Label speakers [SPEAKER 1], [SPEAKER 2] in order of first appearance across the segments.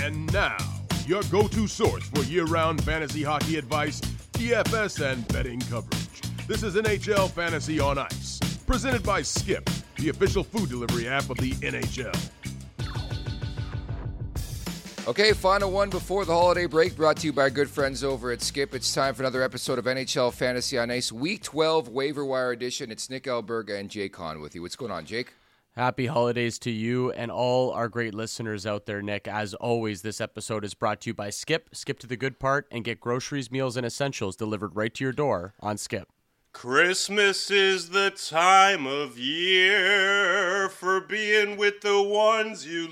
[SPEAKER 1] And now, your go-to source for year-round fantasy hockey advice, DFS, and betting coverage. This is NHL Fantasy on Ice, presented by Skip, the official food delivery app of the NHL.
[SPEAKER 2] Okay, final one before the holiday break, brought to you by our good friends over at Skip. It's time for another episode of NHL Fantasy on Ice, Week 12 Waiver Wire Edition. It's Nick Alberga and Jake Hahn with you. What's going on, Jake?
[SPEAKER 3] Happy holidays to you and all our great listeners out there, Nick. As always, this episode is brought to you by Skip. Skip to the good part and get groceries, meals, and essentials delivered right to your door on Skip.
[SPEAKER 4] Christmas is the time of year for being with the ones you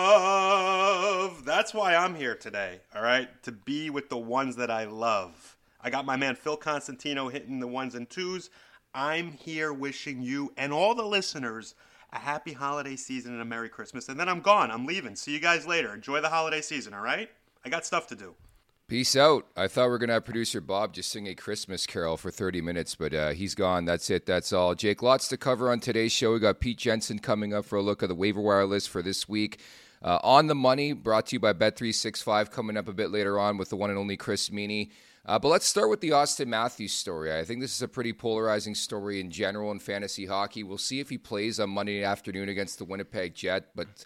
[SPEAKER 4] love. That's why I'm here today, all right? To be with the ones that I love. I got my man Phil Constantino hitting the ones and twos. I'm here wishing you and all the listeners a happy holiday season and a Merry Christmas. And then I'm gone. I'm leaving. See you guys later. Enjoy the holiday season, all right? I got stuff to do.
[SPEAKER 2] Peace out. I thought we were going to have producer Bob just sing a Christmas carol for 30 minutes, but he's gone. That's it. That's all. Jake, lots to cover on today's show. We got Pete Jensen coming up for a look at the waiver wire list for this week. On the Money, brought to you by Bet365, coming up a bit later on with the one and only Chris Meany. But let's start with the Auston Matthews story. I think this is a pretty polarizing story in general in fantasy hockey. We'll see if he plays on Monday afternoon against the Winnipeg Jets,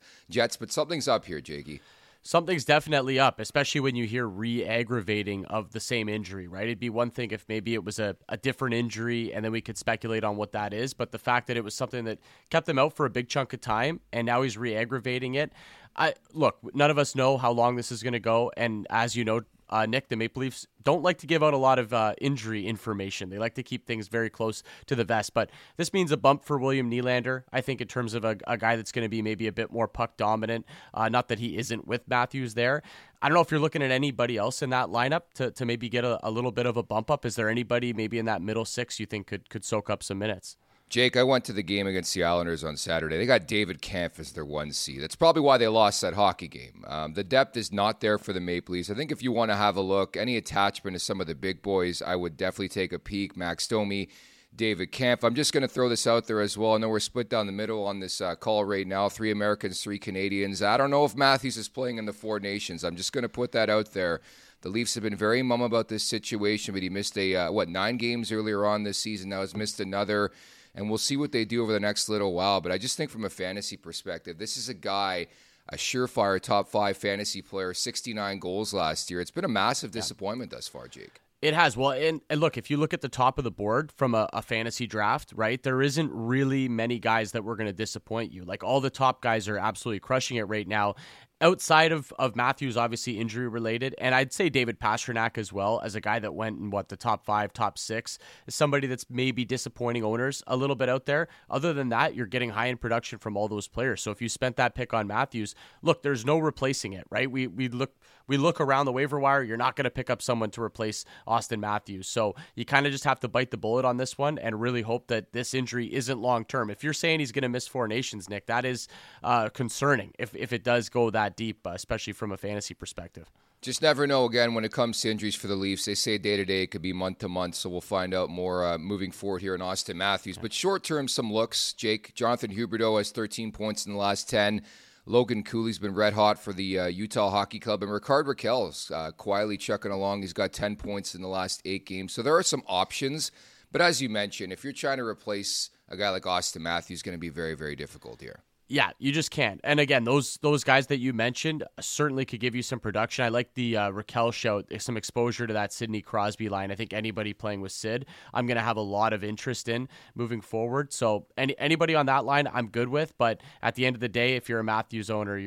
[SPEAKER 2] but something's up here, Jakey.
[SPEAKER 3] Something's definitely up, especially when you hear re-aggravating of the same injury, right? It'd be one thing if maybe it was a different injury and then we could speculate on what that is, but the fact that it was something that kept him out for a big chunk of time and now he's re-aggravating it. Look, none of us know how long this is going to go, and as you know, Nick, the Maple Leafs don't like to give out a lot of injury information. They like to keep things very close to the vest. But this means a bump for William Nylander, I think, in terms of a guy that's going to be maybe a bit more puck dominant. Not that he isn't with Matthews there. I don't know if you're looking at anybody else in that lineup to maybe get a little bit of a bump up. Is there anybody maybe in that middle six you think could soak up some minutes?
[SPEAKER 2] Jake, I went to the game against the Islanders on Saturday. They got David Kampf as their 1C. That's probably why they lost that hockey game. The depth is not there for the Maple Leafs. I think if you want to have a look, any attachment to some of the big boys, I would definitely take a peek. Max Domi, David Kampf. I'm just going to throw this out there as well. I know we're split down the middle on this call right now. 3 Americans, 3 Canadians. I don't know if Matthews is playing in the Four Nations. I'm just going to put that out there. The Leafs have been very mum about this situation, but he missed 9 games earlier on this season. Now he's missed another. And we'll see what they do over the next little while. But I just think from a fantasy perspective, this is a guy, a surefire top 5 fantasy player, 69 goals last year. It's been a massive disappointment thus far, Jake.
[SPEAKER 3] It has. Well, and look, if you look at the top of the board from a fantasy draft, right, there isn't really many guys that were going to disappoint you. Like, all the top guys are absolutely crushing it right now. Outside of Matthews, obviously injury related, and I'd say David Pastrnak as well, as a guy that went in the top 5, top 6, is somebody that's maybe disappointing owners a little bit out there. Other than that, you're getting high in production from all those players. So if you spent that pick on Matthews, look, there's no replacing it, right? We look around the waiver wire. You're not going to pick up someone to replace Auston Matthews. So you kind of just have to bite the bullet on this one and really hope that this injury isn't long term. If you're saying he's going to miss 4 Nations, Nick, that is concerning if it does go that deep, especially from a fantasy perspective.
[SPEAKER 2] Just never know, again, when it comes to injuries for the Leafs. They say day-to-day, it could be month-to-month, so we'll find out more moving forward here in Auston Matthews. But short-term, some looks, Jake. Jonathan Huberdeau has 13 points in the last 10. Logan Cooley's been red hot for the Utah Hockey Club. And Rickard Rakell's quietly chucking along. He's got 10 points in the last 8 games. So there are some options. But as you mentioned, if you're trying to replace a guy like Auston Matthews, it's going to be very, very difficult here.
[SPEAKER 3] Yeah, you just can't. And again, those guys that you mentioned certainly could give you some production. I like the Rakell show, some exposure to that Sidney Crosby line. I think anybody playing with Sid, I'm going to have a lot of interest in moving forward. So anybody on that line, I'm good with. But at the end of the day, if you're a Matthews owner,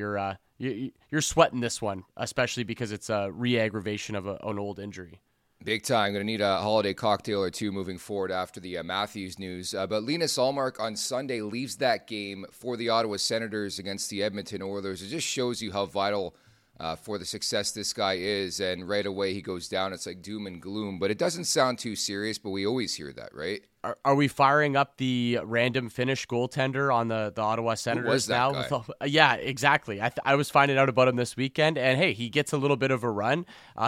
[SPEAKER 3] you're sweating this one, especially because it's a re-aggravation of an old injury.
[SPEAKER 2] Big time. Going to need a holiday cocktail or two moving forward after the Matthews news. But Linus Ullmark on Sunday leaves that game for the Ottawa Senators against the Edmonton Oilers. It just shows you how vital for the success this guy is. And right away he goes down. It's like doom and gloom. But it doesn't sound too serious, but we always hear that, right?
[SPEAKER 3] Are we firing up the random Finnish goaltender on the Ottawa Senators
[SPEAKER 2] was that
[SPEAKER 3] now?
[SPEAKER 2] guy?
[SPEAKER 3] Yeah, exactly. I was finding out about him this weekend, and hey, he gets a little bit of a run.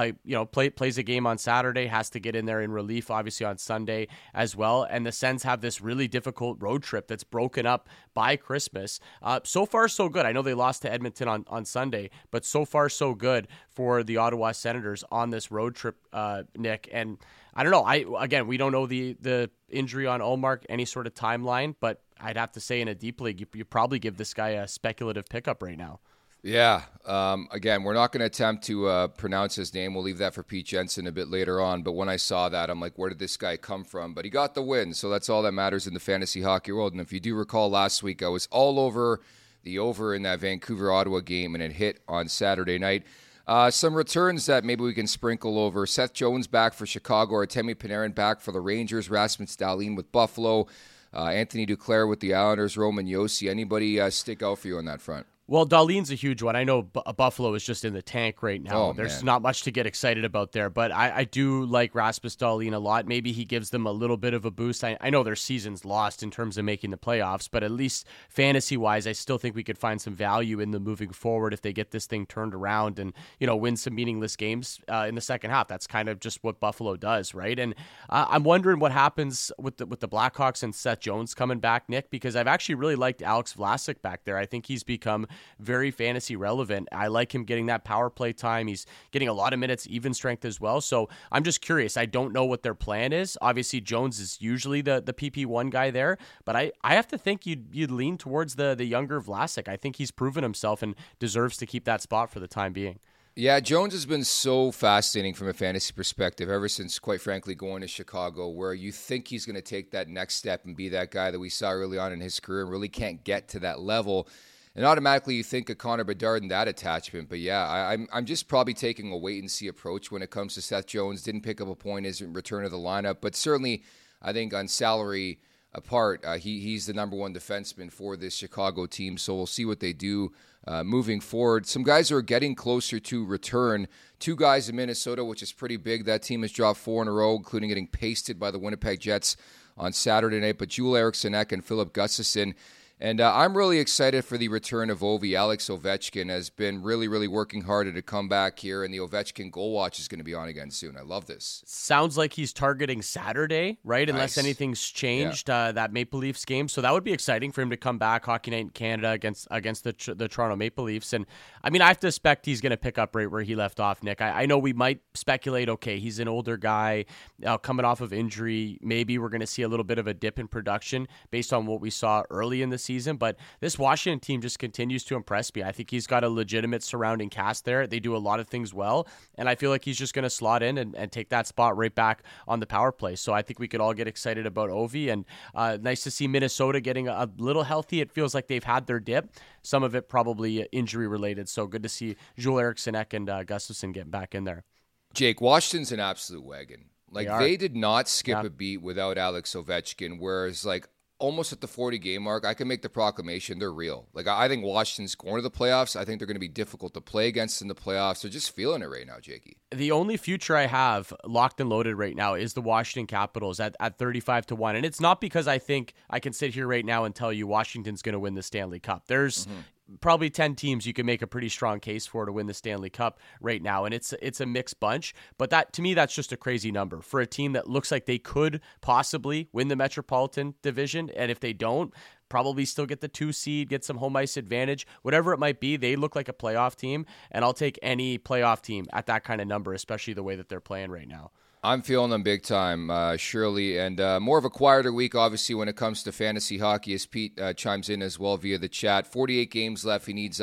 [SPEAKER 3] Plays a game on Saturday, has to get in there in relief, obviously on Sunday as well. And the Sens have this really difficult road trip that's broken up by Christmas. So far, so good. I know they lost to Edmonton on Sunday, but so far, so good for the Ottawa Senators on this road trip, Nick. And I don't know. We don't know the injury on Ullmark, any sort of timeline, but I'd have to say in a deep league, you probably give this guy a speculative pickup right now.
[SPEAKER 2] Yeah. Again, we're not going to attempt to pronounce his name. We'll leave that for Pete Jensen a bit later on. But when I saw that, I'm like, where did this guy come from? But he got the win, so that's all that matters in the fantasy hockey world. And if you do recall last week, I was all over the over in that Vancouver-Ottawa game, and it hit on Saturday night. Some returns that maybe we can sprinkle over. Seth Jones back for Chicago. Artemi Panarin back for the Rangers. Rasmus Dahlin with Buffalo. Anthony Duclair with the Islanders. Roman Josi. Anybody stick out for you on that front?
[SPEAKER 3] Well, Dahlin's a huge one. I know Buffalo is just in the tank right now. There's not much to get excited about there, but I do like Rasmus Dahlin a lot. Maybe he gives them a little bit of a boost. I know their season's lost in terms of making the playoffs, but at least fantasy-wise, I still think we could find some value in them moving forward if they get this thing turned around and, win some meaningless games in the second half. That's kind of just what Buffalo does, right? And I'm wondering what happens with the Blackhawks and Seth Jones coming back, Nick, because I've actually really liked Alex Vlasic back there. I think he's become very fantasy relevant. I like him getting that power play time. He's getting a lot of minutes, even strength as well. So I'm just curious. I don't know what their plan is. Obviously, Jones is usually the PP1 guy there, but I have to think you'd lean towards the younger Vlasic. I think he's proven himself and deserves to keep that spot for the time being.
[SPEAKER 2] Yeah, Jones has been so fascinating from a fantasy perspective ever since, quite frankly, going to Chicago, where you think he's going to take that next step and be that guy that we saw early on in his career and really can't get to that level. And automatically you think of Connor Bedard and that attachment. But yeah, I'm just probably taking a wait-and-see approach when it comes to Seth Jones. Didn't pick up a point as return of the lineup. But certainly, I think on salary apart, he's the number one defenseman for this Chicago team. So we'll see what they do moving forward. Some guys are getting closer to return. 2 guys in Minnesota, which is pretty big. That team has dropped 4 in a row, including getting pasted by the Winnipeg Jets on Saturday night. But Joel Eriksson Ek and Philip Gustafsson. And I'm really excited for the return of Ovi. Alex Ovechkin has been really, really working hard to come back here, and the Ovechkin Goal Watch is going to be on again soon. I love this.
[SPEAKER 3] Sounds like he's targeting Saturday, right?
[SPEAKER 2] Nice.
[SPEAKER 3] Unless anything's changed, that Maple Leafs game. So that would be exciting for him to come back, Hockey Night in Canada against the Toronto Maple Leafs. And I mean, I have to expect he's going to pick up right where he left off, Nick. I know we might speculate, okay, he's an older guy coming off of injury. Maybe we're going to see a little bit of a dip in production based on what we saw early in the season. But this Washington team just continues to impress me. I think he's got a legitimate surrounding cast there. They do a lot of things well, and I feel like he's just going to slot in and take that spot right back on the power play. So I think we could all get excited about Ovi, and nice to see Minnesota getting a little healthy. It feels like they've had their dip, some of it probably injury related. So good to see Joel Eriksson Ek and Gustafsson getting back in there.
[SPEAKER 2] Jake, Washington's an absolute wagon. They did not skip a beat without Alex Ovechkin, whereas almost at the 40-game mark, I can make the proclamation they're real. I think Washington's going to the playoffs. I think they're going to be difficult to play against in the playoffs. They're just feeling it right now, Jakey.
[SPEAKER 3] The only future I have locked and loaded right now is the Washington Capitals at 35-1. And it's not because I think I can sit here right now and tell you Washington's going to win the Stanley Cup. There's probably 10 teams you can make a pretty strong case for to win the Stanley Cup right now, and it's a mixed bunch. But that, to me, that's just a crazy number for a team that looks like they could possibly win the Metropolitan Division, and if they don't, probably still get the 2 seed, get some home ice advantage, whatever it might be. They look like a playoff team, and I'll take any playoff team at that kind of number, especially the way that they're playing right now.
[SPEAKER 2] I'm feeling them big time, Shirley, and more of a quieter week, obviously, when it comes to fantasy hockey, as Pete chimes in as well via the chat. 48 games left. He needs,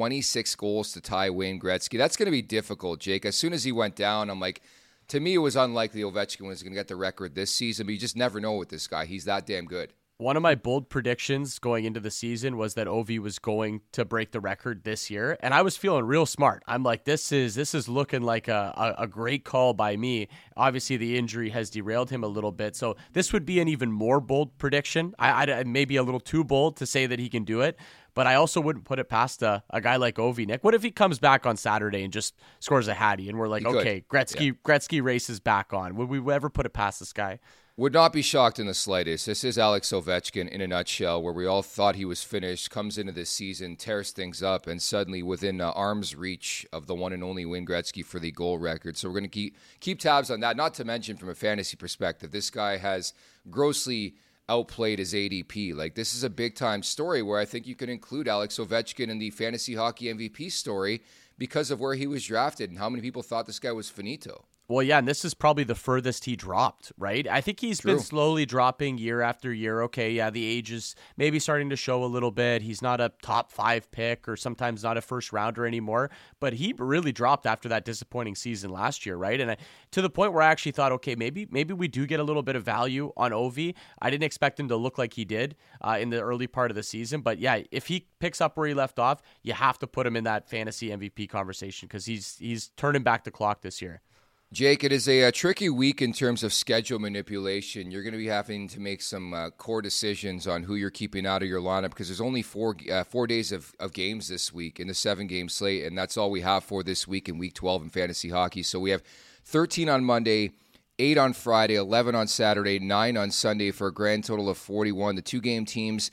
[SPEAKER 2] 26 goals to tie Wayne Gretzky. That's going to be difficult, Jake. As soon as he went down, I'm like, to me, it was unlikely Ovechkin was going to get the record this season, but you just never know with this guy. He's that damn good.
[SPEAKER 3] One of my bold predictions going into the season was that Ovi was going to break the record this year, and I was feeling real smart. I'm like, this is looking like a great call by me. Obviously, the injury has derailed him a little bit, so this would be an even more bold prediction. I maybe a little too bold to say that he can do it, but I also wouldn't put it past a guy like Ovi, Nick. What if he comes back on Saturday and just scores a hattie, and we're like, okay, Gretzky race is back on? Would we ever put it past this guy?
[SPEAKER 2] Would not be shocked in the slightest. This is Alex Ovechkin in a nutshell, where we all thought he was finished, comes into this season, tears things up, and suddenly within arm's reach of the one and only Wayne Gretzky for the goal record. So we're going to keep tabs on that. Not to mention from a fantasy perspective, this guy has grossly outplayed his ADP. Like, this is a big-time story where I think you can include Alex Ovechkin in the fantasy hockey MVP story because of where he was drafted and how many people thought this guy was finito.
[SPEAKER 3] Well, yeah, and this is probably the furthest he dropped, right? I think he's been slowly dropping year after year. Okay, yeah, the age is maybe starting to show a little bit. He's not a top 5 pick or sometimes not a first rounder anymore, but he really dropped after that disappointing season last year, right? And to the point where I actually thought, okay, maybe we do get a little bit of value on Ovi. I didn't expect him to look like he did in the early part of the season, but yeah, if he picks up where he left off, you have to put him in that fantasy MVP conversation because he's turning back the clock this year.
[SPEAKER 2] Jake, it is a tricky week in terms of schedule manipulation. You're going to be having to make some core decisions on who you're keeping out of your lineup because there's only 4 days of games this week in the 7-game slate, and that's all we have for this week in Week 12 in fantasy hockey. So we have 13 on Monday, 8 on Friday, 11 on Saturday, 9 on Sunday for a grand total of 41. The 2-game teams,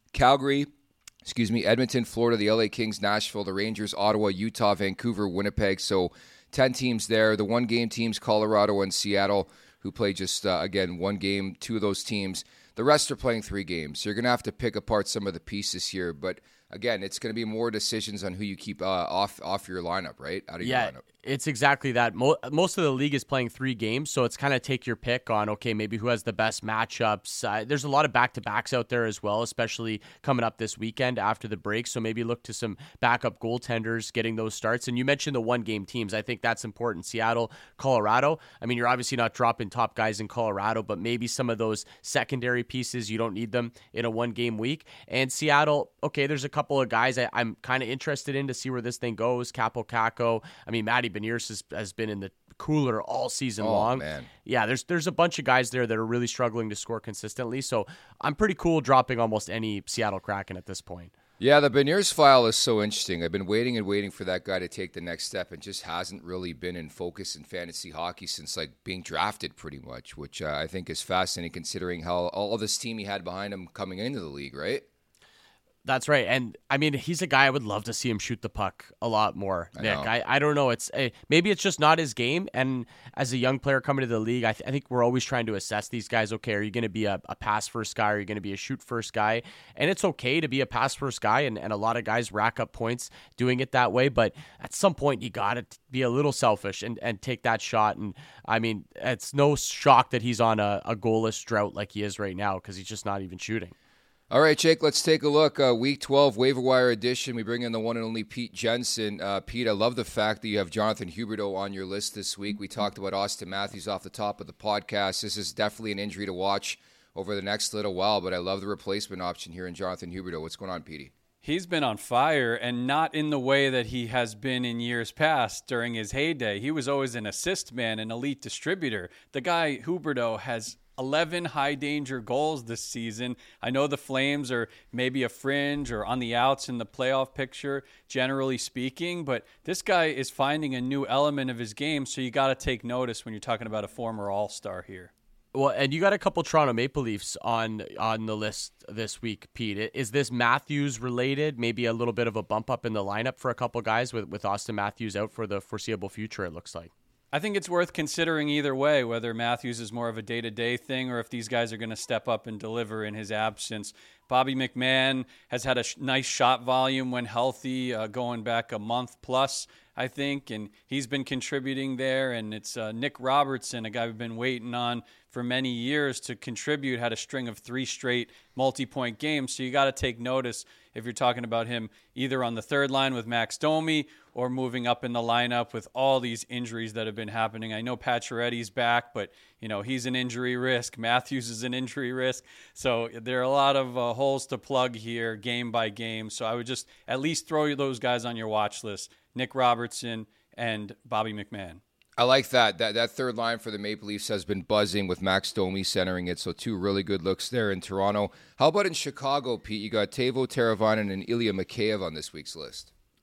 [SPEAKER 2] Edmonton, Florida, the LA Kings, Nashville, the Rangers, Ottawa, Utah, Vancouver, Winnipeg. So 10 teams there. The 1-game teams, Colorado and Seattle, who play just, again, 1 game, 2 of those teams. The rest are playing 3 games. So you're going to have to pick apart some of the pieces here. But, again, it's going to be more decisions on who you keep off your lineup, right? Out of your lineup.
[SPEAKER 3] It's exactly that. Most of the league is playing 3 games, so it's kind of take your pick on, okay, maybe who has the best matchups. There's a lot of back-to-backs out there as well, especially coming up this weekend after the break, so maybe look to some backup goaltenders getting those starts. And you mentioned the 1-game teams. I think that's important. Seattle, Colorado. I mean, you're obviously not dropping top guys in Colorado, but maybe some of those secondary pieces, you don't need them in a 1-game week. And Seattle, okay, there's a couple of guys I'm kind of interested in to see where this thing goes. Capo Caco. I mean, Matty Beniers has been in the cooler all season long.
[SPEAKER 2] Man.
[SPEAKER 3] Yeah, there's a bunch of guys there that are really struggling to score consistently. So I'm pretty cool dropping almost any Seattle Kraken at this point.
[SPEAKER 2] Yeah, the Beniers file is so interesting. I've been waiting for that guy to take the next step and just hasn't really been in focus in fantasy hockey since like being drafted pretty much, which I think is fascinating considering how all this team he had behind him coming into the league, right?
[SPEAKER 3] That's right. And I mean, he's a guy I would love to see him shoot the puck a lot more, Nick. I don't know. Maybe it's just not his game. And as a young player coming to the league, I think we're always trying to assess these guys. Okay, are you going to be a pass first guy? Or are you going to be a shoot first guy? And it's okay to be a pass first guy. And a lot of guys rack up points doing it that way. But at some point, you got to be a little selfish and take that shot. And I mean, it's no shock that he's on a goalless drought like he is right now because he's just not even shooting.
[SPEAKER 2] All right, Jake, let's take a look. Week 12, waiver wire edition. We bring in the one and only Pete Jensen. Pete, I love the fact that you have Jonathan Huberdeau on your list this week. We talked about Austin Matthews off the top of the podcast. This is definitely an injury to watch over the next little while, but I love the replacement option here in Jonathan Huberdeau. What's going on, Petey?
[SPEAKER 5] He's been on fire, and not in the way that he has been in years past during his heyday. He was always an assist man, an elite distributor. The guy, Huberdeau, has 11 high-danger goals this season. I know the Flames are maybe a fringe or on the outs in the playoff picture, generally speaking, but this guy is finding a new element of his game, so you got to take notice when you're talking about a former All-Star here.
[SPEAKER 3] Well, and you got a couple Toronto Maple Leafs on the list this week, Pete. Is this Matthews related? Maybe a little bit of a bump up in the lineup for a couple guys with Austin Matthews out for the foreseeable future, it looks like.
[SPEAKER 5] I think it's worth considering either way, whether Matthews is more of a day-to-day thing or if these guys are going to step up and deliver in his absence. Bobby McMahon has had a nice shot volume when healthy, going back a month plus, I think, and he's been contributing there. And it's Nick Robertson, a guy we've been waiting on for many years to contribute, had a string of 3 straight multi-point games. So you got to take notice if you're talking about him either on the third line with Max Domi or moving up in the lineup with all these injuries that have been happening. I know Pacioretty's back, but he's an injury risk. Matthews is an injury risk. So there are a lot of holes to plug here game by game. So I would just at least throw those guys on your watch list, Nick Robertson and Bobby McMahon.
[SPEAKER 2] I like that. That third line for the Maple Leafs has been buzzing with Max Domi centering it, so 2 really good looks there in Toronto. How about in Chicago, Pete? You got Teuvo Teravainen and Ilya Mikheyev on this week's list.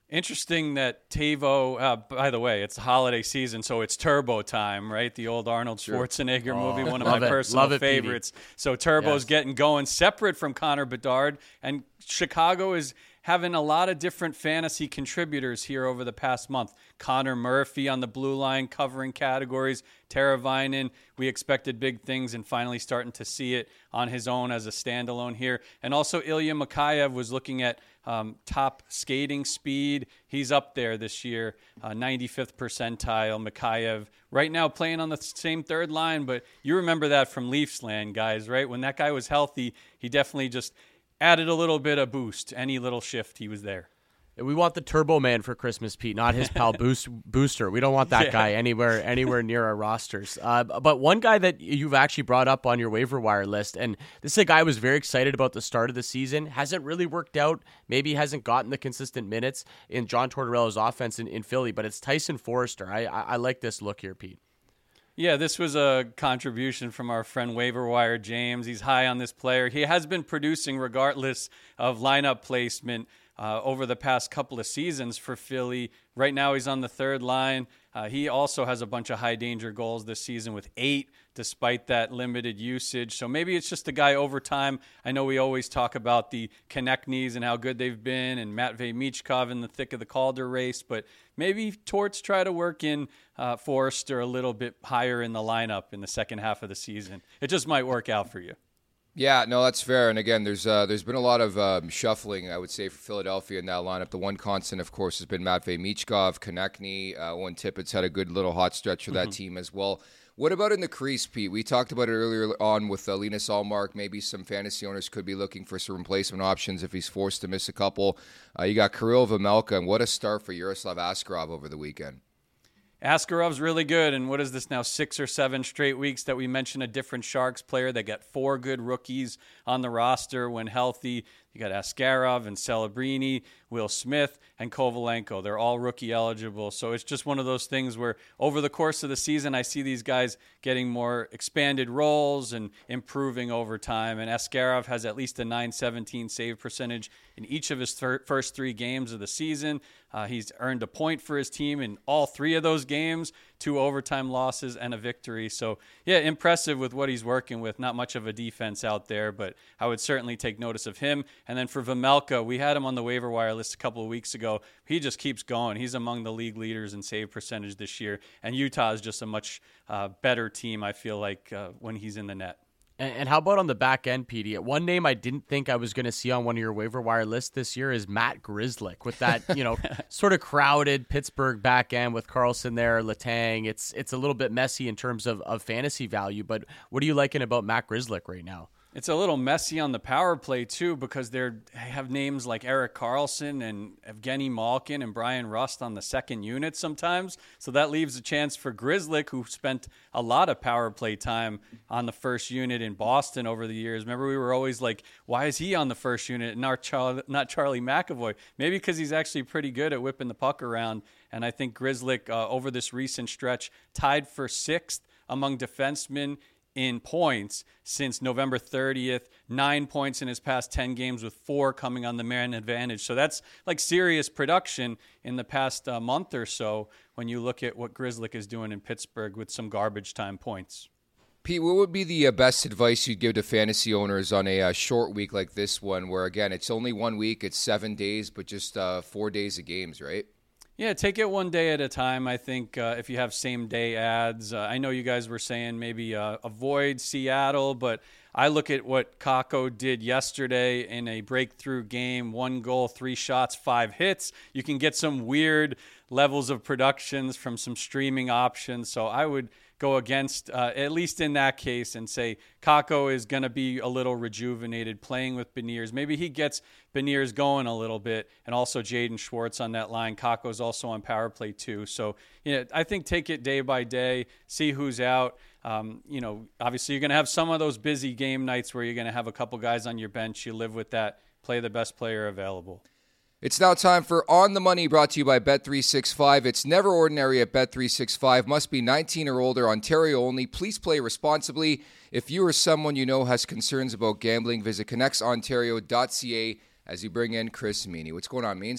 [SPEAKER 5] Interesting that Tavo, by the way, it's the holiday season, so it's Turbo time, right? The old Arnold Schwarzenegger movie, one of my personal favorites. So Turbo's getting going separate from Connor Bedard, and Chicago is having a lot of different fantasy contributors here over the past month. Connor Murphy on the blue line covering categories. Teravainen, we expected big things and finally starting to see it on his own as a standalone here. And also Ilya Mikheyev was looking at top skating speed. He's up there this year, 95th percentile. Mikheyev right now playing on the same third line, but you remember that from Leafs land, guys, right? When that guy was healthy, he definitely just added a little bit of boost. Any little shift, he was there.
[SPEAKER 3] We want the Turbo Man for Christmas, Pete, not his pal Booster. We don't want that guy anywhere near our rosters. But one guy that you've actually brought up on your waiver wire list, and this is a guy I was very excited about the start of the season, hasn't really worked out, maybe hasn't gotten the consistent minutes in John Tortorella's offense in Philly, but it's Tyson Forrester. I like this look here, Pete.
[SPEAKER 5] Yeah, this was a contribution from our friend Waiver Wire James. He's high on this player. He has been producing regardless of lineup placement over the past couple of seasons for Philly. Right now he's on the third line. He also has a bunch of high danger goals this season with 8 despite that limited usage. So maybe it's just a guy over time. I know we always talk about the Konechny's and how good they've been and Matvei Michkov in the thick of the Calder race, but maybe Torts try to work in Forrester a little bit higher in the lineup in the second half of the season. It just might work out for you.
[SPEAKER 2] Yeah, no, that's fair. And again, there's been a lot of shuffling, I would say, for Philadelphia in that lineup. The one constant, of course, has been Matvei Michkov, Konechny. Owen Tippett's had a good little hot stretch for that team as well. What about in the crease, Pete? We talked about it earlier on with Linus Ullmark. Maybe some fantasy owners could be looking for some replacement options if he's forced to miss a couple. You got Kirill Vejmelka, and what a start for Yaroslav Askarov over the weekend.
[SPEAKER 5] Askarov's really good, and what is this now, 6 or 7 straight weeks that we mention a different Sharks player? They got 4 good rookies on the roster when healthy. You got Askarov and Celebrini, Will Smith, and Kovalenko. They're all rookie eligible. So it's just one of those things where over the course of the season, I see these guys getting more expanded roles and improving over time. And Askarov has at least a .917 save percentage in each of his first 3 games of the season. He's earned a point for his team in all 3 of those games, 2 overtime losses and a victory. So, yeah, impressive with what he's working with. Not much of a defense out there, but I would certainly take notice of him. And then for Vejmelka, we had him on the waiver wire list a couple of weeks ago. He just keeps going. He's among the league leaders in save percentage this year. And Utah is just a much better team, I feel like, when he's in the net.
[SPEAKER 3] And how about on the back end, Petey? One name I didn't think I was going to see on one of your waiver wire lists this year is Matt Grzelcyk with that, sort of crowded Pittsburgh back end with Carlson there, Letang. It's a little bit messy in terms of fantasy value, but what are you liking about Matt Grzelcyk right now?
[SPEAKER 5] It's a little messy on the power play, too, because they have names like Erik Karlsson and Evgeny Malkin and Brian Rust on the second unit sometimes. So that leaves a chance for Grzelcyk, who spent a lot of power play time on the first unit in Boston over the years. Remember, we were always like, why is he on the first unit and not Charlie McAvoy? Maybe because he's actually pretty good at whipping the puck around. And I think Grzelcyk, over this recent stretch, tied for 6th among defensemen in points since November 30th, 9 points in his past 10 games with 4 coming on the man advantage. So that's like serious production in the past month or so when you look at what Grzelcyk is doing in Pittsburgh with some garbage time points.
[SPEAKER 2] Pete, what would be the best advice you'd give to fantasy owners on a short week like this one where, again, it's only 1 week, it's 7 days, but just 4 days of games, right?
[SPEAKER 5] Yeah, take it one day at a time. I think if you have same-day ads, I know you guys were saying maybe avoid Seattle, but I look at what Kakko did yesterday in a breakthrough game, 1 goal, 3 shots, 5 hits. You can get some weird levels of productions from some streaming options, so I would go against, at least in that case, and say Kakko is going to be a little rejuvenated playing with Beniers. Maybe he gets Beniers going a little bit, and also Jaden Schwartz on that line. Kakko's also on power play too. So, I think take it day by day, see who's out. Obviously you're going to have some of those busy game nights where you're going to have a couple guys on your bench. You live with that. Play the best player available.
[SPEAKER 2] It's now time for On the Money, brought to you by Bet365. It's never ordinary at Bet365. Must be 19 or older, Ontario only. Please play responsibly. If you or someone you know has concerns about gambling, visit connectsontario.ca as you bring in Chris Meany. What's going on, Means?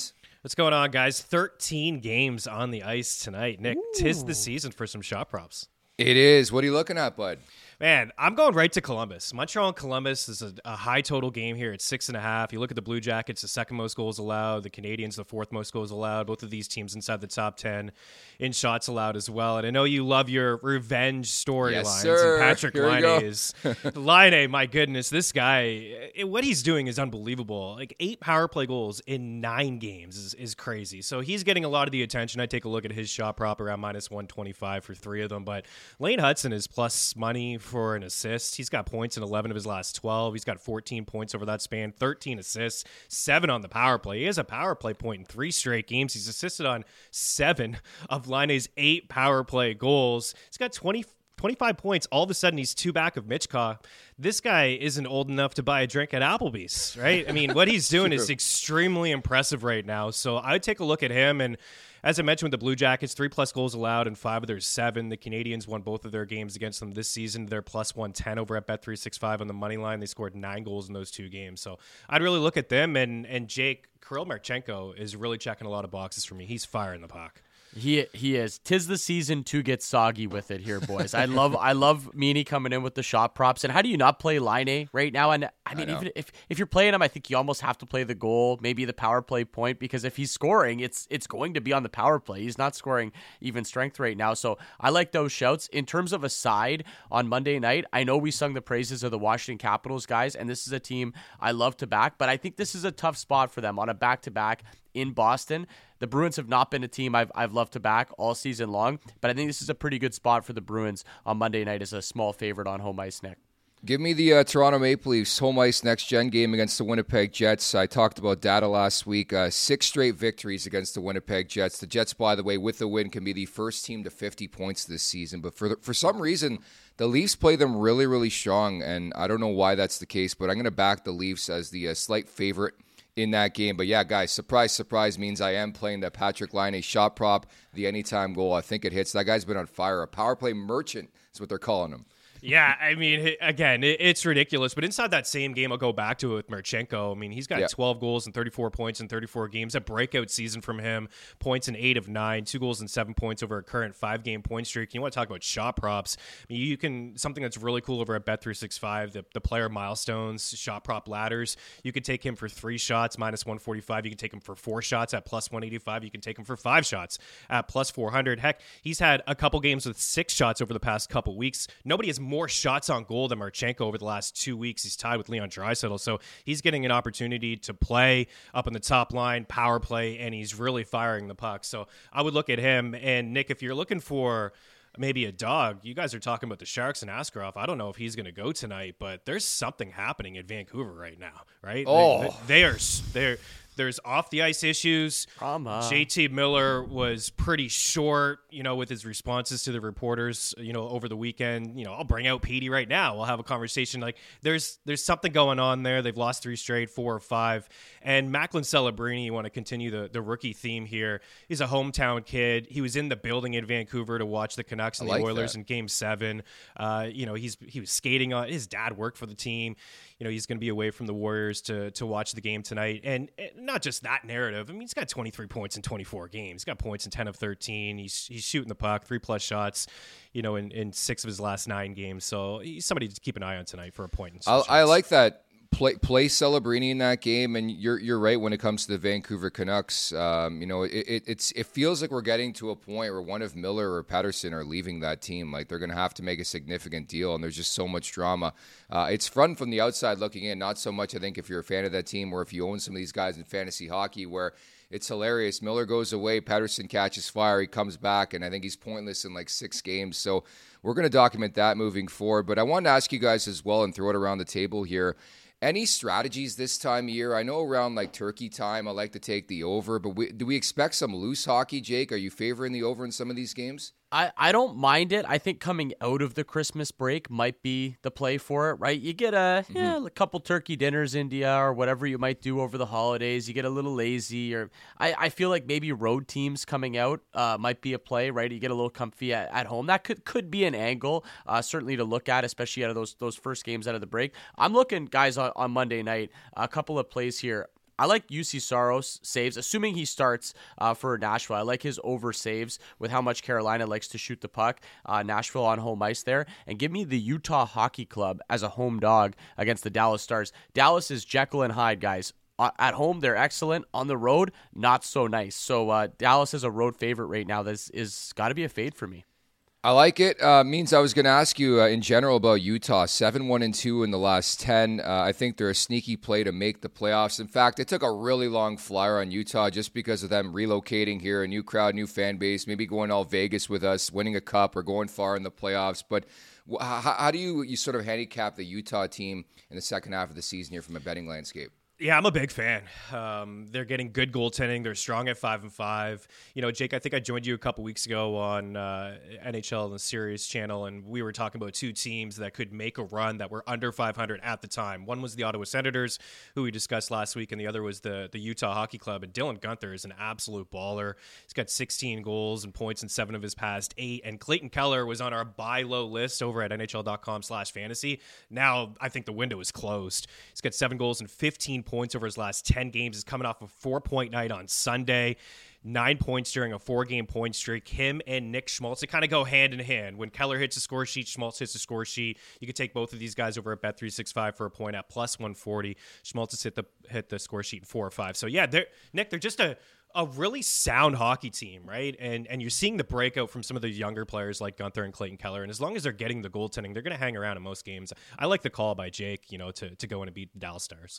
[SPEAKER 6] What's going on, guys? 13 games on the ice tonight. Nick, tis the season for some shot props.
[SPEAKER 2] It is. What are you looking at, bud?
[SPEAKER 6] Man, I'm going right to Columbus. Montreal and Columbus is a high total game here at 6.5. You look at the Blue Jackets, the second most goals allowed. The Canadiens, the fourth most goals allowed. Both of these teams inside the top 10 in shots allowed as well. And I know you love your revenge storylines.
[SPEAKER 2] Yes, sir.
[SPEAKER 6] And Patrick
[SPEAKER 2] Here we
[SPEAKER 6] Laine
[SPEAKER 2] go.
[SPEAKER 6] is Laine. My goodness, this guy, what he's doing is unbelievable. Like 8 power play goals in 9 games is crazy. So he's getting a lot of the attention. I take a look at his shot prop around minus 125 for 3 of them. But Lane Hudson is plus money for an assist. He's got points in 11 of his last 12. He's got 14 points over that span, 13 assists, 7 on the power play. He has a power play point in 3 straight games. He's assisted on 7 of Laine's 8 power play goals. He's got 25 points. All of a sudden, he's 2 back of Michkov. This guy isn't old enough to buy a drink at Applebee's, right? I mean, what he's doing is extremely impressive right now. So I would take a look at him. And as I mentioned with the Blue Jackets, 3+ goals allowed and 5 of their 7. The Canadiens won both of their games against them this season. They're plus 110 over at Bet365 on the money line. They scored 9 goals in those 2 games. So I'd really look at them. And Jake, Kirill Marchenko is really checking a lot of boxes for me. He's firing the puck.
[SPEAKER 3] He is. 'Tis the season to get soggy with it here, boys. I love Meany coming in with the shot props. And how do you not play Laine right now? And I mean, even if you're playing him, I think you almost have to play the goal, maybe the power play point, because if he's scoring, it's going to be on the power play. He's not scoring even strength right now. So I like those shouts. In terms of a side on Monday night, I know we sung the praises of the Washington Capitals guys, and this is a team I love to back, but I think this is a tough spot for them on a back-to-back in Boston. The Bruins have not been a team I've loved to back all season long, but I think this is a pretty good spot for the Bruins on Monday night as a small favorite on home ice, Nick.
[SPEAKER 2] Give me the Toronto Maple Leafs home ice next-gen game against the Winnipeg Jets. I talked about data last week. 6 straight victories against the Winnipeg Jets. The Jets, by the way, with the win, can be the first team to 50 points this season. But for some reason, the Leafs play them really, really strong, and I don't know why that's the case, but I'm going to back the Leafs as the slight favorite in that game. But yeah, guys, surprise, surprise means I am playing the Patrick Laine shot prop, the anytime goal. I think it hits. That guy's been on fire. A power play merchant is what they're calling him.
[SPEAKER 6] Yeah, I mean, again, it's ridiculous. But inside that same game, I'll go back to it with Marchenko. I mean, he's got 12 goals and 34 points in 34 games. A breakout season from him. Points in 8 of 9. 2 goals and 7 points over a current 5-game point streak. You want to talk about shot props? I mean, you can, something that's really cool over at Bet365, the player milestones, shot prop ladders. You could take him for 3 shots, minus 145. You can take him for 4 shots at plus 185. You can take him for 5 shots at plus 400. Heck, he's had a couple games with 6 shots over the past couple weeks. Nobody has more shots on goal than Marchenko over the last 2 weeks. He's tied with Leon Draisaitl, so he's getting an opportunity to play up in the top line, power play, and he's really firing the puck. So I would look at him. And Nick, if you're looking for maybe a dog, you guys are talking about the Sharks and Askarov. I don't know if he's going to go tonight, but there's something happening at Vancouver right now, right?
[SPEAKER 2] Oh,
[SPEAKER 6] There's off-the-ice issues. JT Miller was pretty short, with his responses to the reporters, over the weekend. I'll bring out Petey right now. We'll have a conversation. Like, there's something going on there. They've lost 3 straight, 4 or 5. And Macklin Celebrini, you want to continue the rookie theme here. He's a hometown kid. He was in the building in Vancouver to watch the Canucks and the Oilers in Game 7. He was skating on. His dad worked for the team. He's going to be away from the Warriors to watch the game tonight. And not just that narrative. I mean, he's got 23 points in 24 games. He's got points in 10 of 13. He's shooting the puck, 3+ shots, in 6 of his last 9 games. So he's somebody to keep an eye on tonight for a point.
[SPEAKER 2] I like that. Play Celebrini in that game, and you're right when it comes to the Vancouver Canucks. It feels like we're getting to a point where one of Miller or Pettersson are leaving that team. Like, they're going to have to make a significant deal, and there's just so much drama. It's fun from the outside looking in, not so much, I think, if you're a fan of that team or if you own some of these guys in fantasy hockey, where it's hilarious. Miller goes away, Pettersson catches fire, he comes back, and I think he's pointless in like 6 games. So we're going to document that moving forward. But I wanted to ask you guys as well and throw it around the table here. Any strategies this time of year? I know around like turkey time, I like to take the over, but do we expect some loose hockey, Jake? Are you favoring the over in some of these games?
[SPEAKER 3] I don't mind it. I think coming out of the Christmas break might be the play for it, right? You get a couple turkey dinners into you or whatever you might do over the holidays. You get a little lazy, or I feel like maybe road teams coming out might be a play, right? You get a little comfy at home. That could be an angle, certainly to look at, especially out of those first games out of the break. I'm looking, guys, on Monday night, a couple of plays here. I like UC Saros saves, assuming he starts for Nashville. I like his over saves with how much Carolina likes to shoot the puck. Nashville on home ice there. And give me the Utah Hockey Club as a home dog against the Dallas Stars. Dallas is Jekyll and Hyde, guys. At home, they're excellent. On the road, not so nice. So Dallas is a road favorite right now. This is got to be a fade for me.
[SPEAKER 2] I like it. Means I was going to ask you in general about Utah. 7-1-2 in the last 10. I think they're a sneaky play to make the playoffs. In fact, it took a really long flyer on Utah just because of them relocating here, a new crowd, new fan base, maybe going all Vegas with us, winning a cup or going far in the playoffs. But how do you sort of handicap the Utah team in the second half of the season here from a betting landscape?
[SPEAKER 6] Yeah, I'm a big fan. They're getting good goaltending. They're strong at 5-5. You know, Jake, I think I joined you a couple weeks ago on NHL and the Sirius channel, and we were talking about two teams that could make a run that were under 500 at the time. One was the Ottawa Senators, who we discussed last week, and the other was the Utah Hockey Club. And Dylan Guenther is an absolute baller. He's got 16 goals and points in 7 of his past 8. And Clayton Keller was on our buy low list over at NHL.com/fantasy. Now I think the window is closed. He's got 7 goals and 15 points over his last 10 games. Is coming off a 4-point night on Sunday, 9 points during a 4-game point streak. Him and Nick Schmaltz, they kind of go hand in hand. When Keller hits a score sheet, Schmaltz hits a score sheet. You could take both of these guys over at Bet365 for a point at +140. Schmaltz has hit the score sheet in 4 or 5. So yeah, they're just a really sound hockey team, right? And you're seeing the breakout from some of the younger players like Guenther and Clayton Keller. And as long as they're getting the goaltending, they're going to hang around in most games. I like the call by Jake, to go in and beat the Dallas Stars.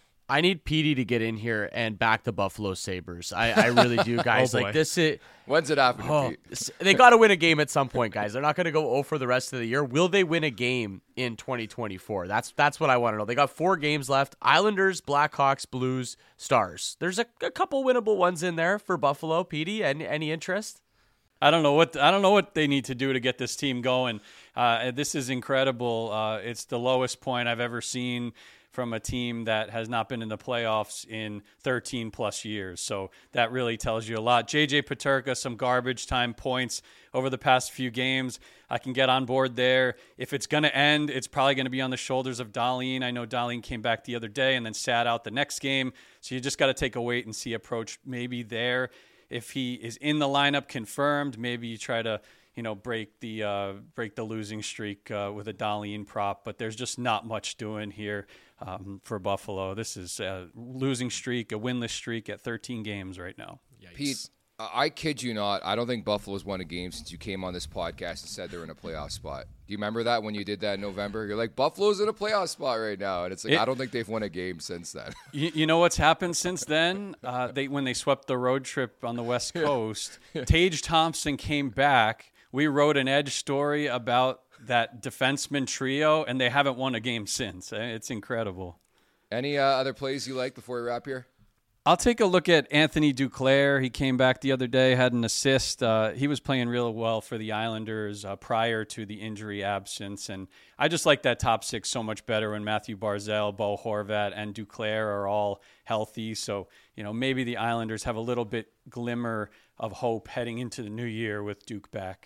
[SPEAKER 3] I need Petey to get in here and back the Buffalo Sabres. I really do, guys.
[SPEAKER 6] Oh,
[SPEAKER 3] like this is
[SPEAKER 2] When's it happening, Pete?
[SPEAKER 3] They got to win a game at some point, guys. They're not going to go 0 for the rest of the year. Will they win a game in 2024? That's what I want to know. They got 4 games left. Islanders, Blackhawks, Blues, Stars. There's a couple winnable ones in there for Buffalo. Petey, any interest?
[SPEAKER 5] I don't know what they need to do to get this team going. This is incredible. It's the lowest point I've ever seen from a team that has not been in the playoffs in 13 plus years. So that really tells you a lot. JJ Peterka, some garbage time points over the past few games. I can get on board there. If it's going to end, it's probably going to be on the shoulders of Dahlin. I know Dahlin came back the other day and then sat out the next game. So you just got to take a wait and see approach maybe there. If he is in the lineup confirmed, maybe you try to break the losing streak with a Dahlin prop. But there's just not much doing here for Buffalo. This is a losing streak, a winless streak at 13 games right now.
[SPEAKER 6] Yikes.
[SPEAKER 2] Pete, I kid you not. I don't think Buffalo's won a game since you came on this podcast and said they're in a playoff spot. Do you remember that when you did that in November? You're like, Buffalo's in a playoff spot right now. And it's like, I don't think they've won a game since then.
[SPEAKER 5] You know what's happened since then? When they swept the road trip on the West Coast, Tage Thompson came back. We wrote an Edge story about that defenseman trio, and they haven't won a game since. It's incredible.
[SPEAKER 2] Any other plays you like before we wrap here?
[SPEAKER 5] I'll take a look at Anthony Duclair. He came back the other day, had an assist. He was playing real well for the Islanders prior to the injury absence. And I just like that top 6 so much better when Matthew Barzal, Bo Horvat, and Duclair are all healthy. So, maybe the Islanders have a little bit glimmer of hope heading into the new year with Duke back.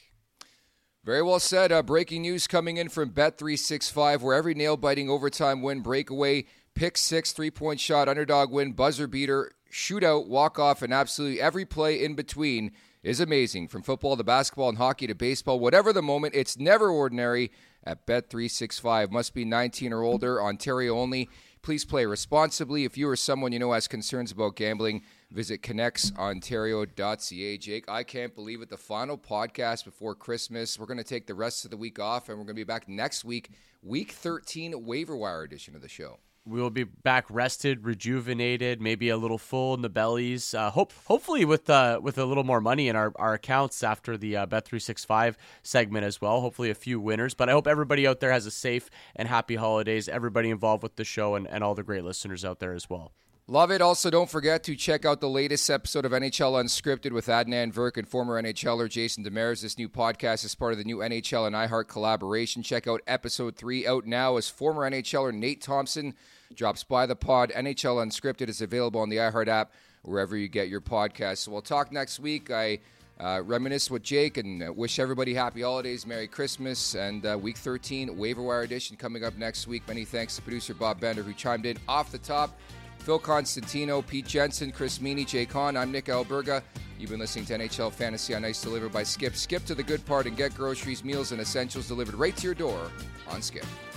[SPEAKER 2] Very well said. Breaking news coming in from Bet365, where every nail-biting overtime win, breakaway, pick 6, 3-point shot, underdog win, buzzer beater, shootout, walk-off, and absolutely every play in between is amazing. From football to basketball and hockey to baseball, whatever the moment, it's never ordinary at Bet365. Must be 19 or older, Ontario only. Please play responsibly. If you or someone you know has concerns about gambling, visit connexontario.ca. Jake, I can't believe it. The final podcast before Christmas. We're going to take the rest of the week off, and we're going to be back next week, Week 13 waiver wire edition of the show.
[SPEAKER 3] We will be back rested, rejuvenated, maybe a little full in the bellies. Hopefully with a little more money in our accounts after the Bet365 segment as well. Hopefully a few winners. But I hope everybody out there has a safe and happy holidays. Everybody involved with the show and all the great listeners out there as well.
[SPEAKER 2] Love it. Also, don't forget to check out the latest episode of NHL Unscripted with Adnan Virk and former NHLer Jason Demers. This new podcast is part of the new NHL and iHeart collaboration. Check out episode 3 out now as former NHLer Nate Thompson drops by the pod. NHL Unscripted is available on the iHeart app wherever you get your podcasts. So we'll talk next week. I reminisce with Jake and wish everybody happy holidays, Merry Christmas, and Week 13 waiver wire edition coming up next week. Many thanks to producer Bob Bender who chimed in off the top. Phil Constantino, Pete Jensen, Chris Meany, Jay Kahn. I'm Nick Alberga. You've been listening to NHL Fantasy on Ice, delivered by Skip. Skip to the good part and get groceries, meals, and essentials delivered right to your door on Skip.